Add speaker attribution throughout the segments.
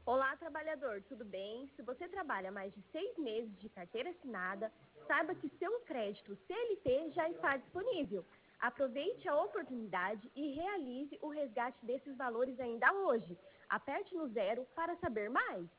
Speaker 1: Olá, trabalhador, tudo bem? Se você trabalha mais de 6 meses de carteira assinada, saiba que seu crédito CLT já está disponível. Aproveite a oportunidade e realize o resgate desses valores ainda hoje. Aperte no 0 para saber mais.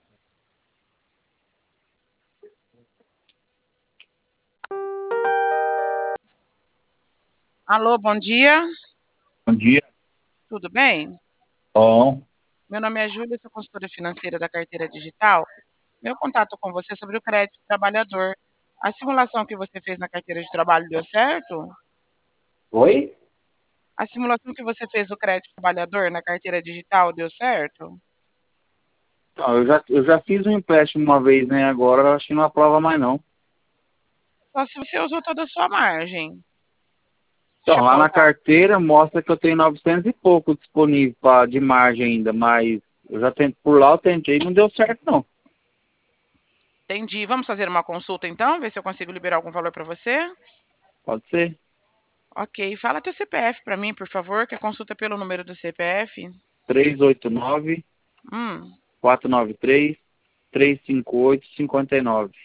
Speaker 2: Alô, bom dia.
Speaker 3: Bom dia.
Speaker 2: Tudo bem?
Speaker 3: Bom.
Speaker 2: Meu nome é Júlia, sou consultora financeira da Carteira Digital. Meu contato com você é sobre o crédito trabalhador. A simulação que você fez na carteira de trabalho deu certo?
Speaker 3: Oi?
Speaker 2: A simulação que você fez do crédito trabalhador na carteira digital deu certo?
Speaker 3: Não, eu já fiz um empréstimo uma vez, né? Agora eu acho que não aprova mais não.
Speaker 2: Só se você usou toda a sua margem.
Speaker 3: Então,
Speaker 2: Deixa eu
Speaker 3: lá na
Speaker 2: colocar.
Speaker 3: carteira mostra que eu tenho 900 e pouco disponível de margem ainda, mas eu já tento por lá, eu tentei e não deu certo não.
Speaker 2: Entendi. Vamos fazer uma consulta então, ver se eu consigo liberar algum valor para você?
Speaker 3: Pode ser?
Speaker 2: Ok. Fala teu CPF para mim, por favor, que a consulta é pelo número do CPF.
Speaker 3: 389
Speaker 2: Hum,
Speaker 3: 493 358 59.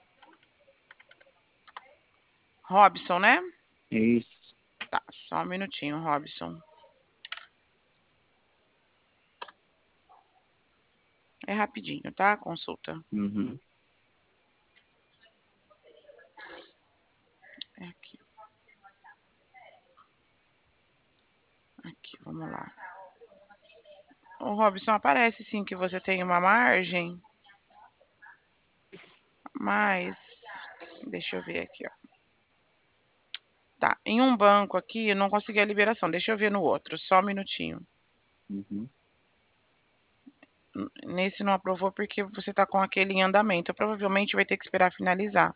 Speaker 2: Robson, né?
Speaker 3: Isso.
Speaker 2: Tá, só um minutinho, Robson. É rapidinho, tá? A consulta.
Speaker 3: Uhum.
Speaker 2: É aqui. Aqui, vamos lá. Ô, Robson, aparece sim que você tem uma margem, mas deixa eu ver aqui, ó. Tá, em um banco aqui eu não consegui a liberação. Deixa eu ver no outro, só um minutinho.
Speaker 3: Uhum.
Speaker 2: Nesse não aprovou porque você tá com aquele em andamento. Provavelmente vai ter que esperar finalizar.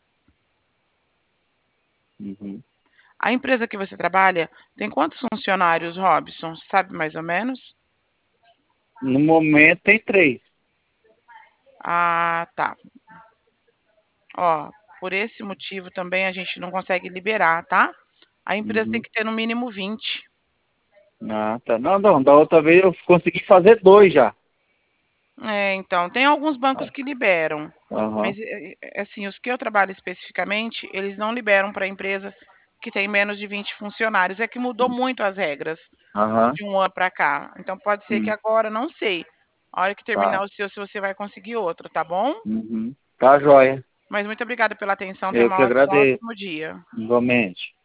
Speaker 3: Uhum.
Speaker 2: A empresa que você trabalha tem quantos funcionários, Robson? Sabe mais ou menos?
Speaker 3: No momento tem 3.
Speaker 2: Ah, tá. Ó, por esse motivo também a gente não consegue liberar, tá? A empresa tem
Speaker 3: Uhum.
Speaker 2: que ter no mínimo 20.
Speaker 3: Ah, tá. Não, não, da outra vez eu consegui fazer 2 já.
Speaker 2: É, então, tem alguns bancos que liberam,
Speaker 3: Aham.
Speaker 2: mas, assim, os que eu trabalho especificamente, eles não liberam para empresa que tem menos de 20 funcionários. É que mudou muito as regras
Speaker 3: Aham.
Speaker 2: de um ano para cá. Então pode ser que agora, não sei, a hora que terminar
Speaker 3: Tá.
Speaker 2: o seu, se você vai conseguir outro, tá bom?
Speaker 3: Uhum. Tá joia.
Speaker 2: Mas muito obrigada pela atenção, tenha
Speaker 3: Eu que
Speaker 2: um
Speaker 3: agradeço,
Speaker 2: ótimo dia.
Speaker 3: igualmente.